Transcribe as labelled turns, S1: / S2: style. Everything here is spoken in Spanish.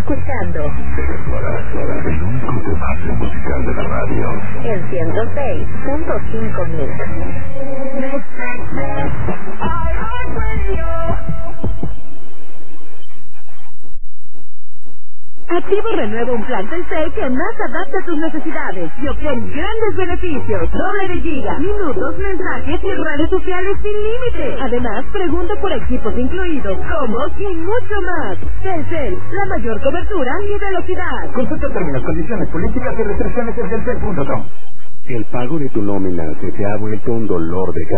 S1: escuchando
S2: el único debate musical de la radio
S1: en 106.5 mil. Activo renueva un plan Telcel que más adapta a tus necesidades y obtén grandes beneficios. Doble de giga, minutos, mensajes y redes sociales sin límite. Además, pregunta por equipos incluidos, combos y mucho más. Telcel, la mayor cobertura y velocidad.
S3: Consulta términos, condiciones, políticas y restricciones en telcel.com.
S2: El pago de tu nómina se te ha vuelto un dolor de cabeza.